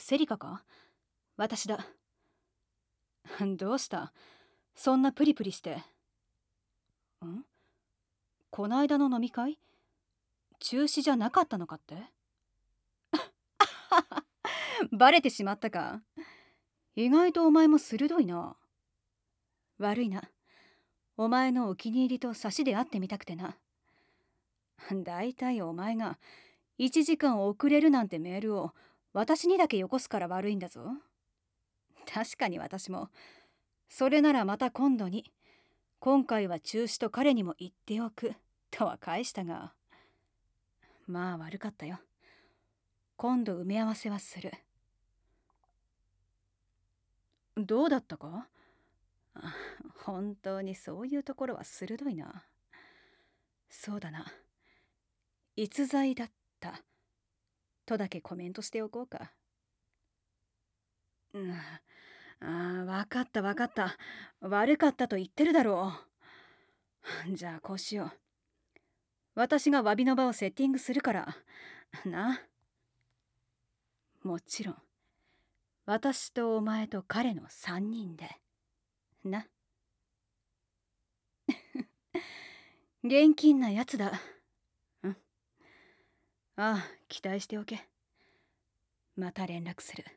セリカか？私だ。どうした？そんなプリプリして。ん？こないだの飲み会中止じゃなかったのかって？バレてしまったか。意外とお前も鋭いな。悪いな。お前のお気に入りと差しで会ってみたくてな。だいたいお前が1時間遅れるなんてメールを私にだけよこすから悪いんだぞ。確かに私も、それならまた今度に、今回は中止と彼にも言っておくとは返したが、まあ悪かったよ。今度埋め合わせはする。どうだったか？本当にそういうところは鋭いな。そうだな。逸材だったとだけコメントしておこうか。わかったわかった。悪かったと言ってるだろう。じゃあこうしよう。私が詫びの場をセッティングするからな。もちろん私とお前と彼の3人でな。現金なやつだ。うん。ああ、期待しておけ。また連絡する。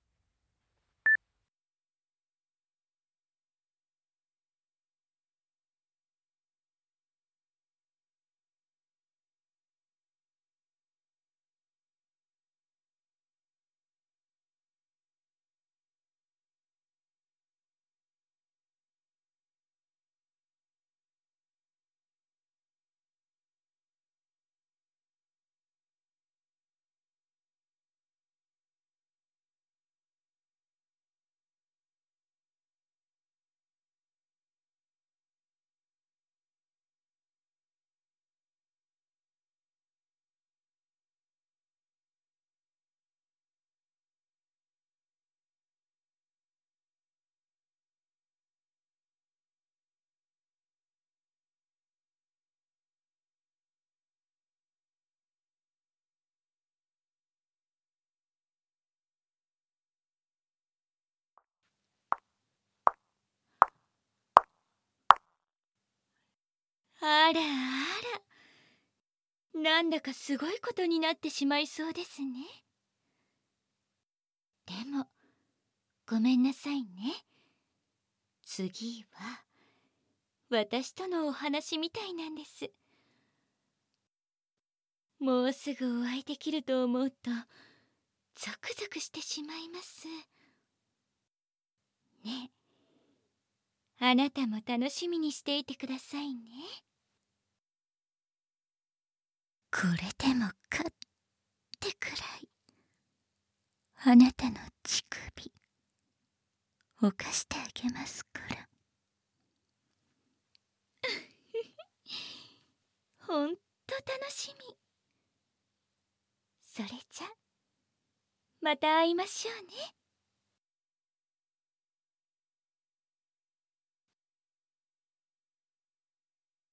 あらあら、なんだかすごいことになってしまいそうですね。でもごめんなさいね。次は私とのお話みたいなんです。もうすぐお会いできると思うとゾクゾクしてしまいます。ねえ、あなたも楽しみにしていてくださいね。これでもかってくらいあなたの乳首犯してあげますから。ほんと楽しみ。それじゃまた会いましょうね。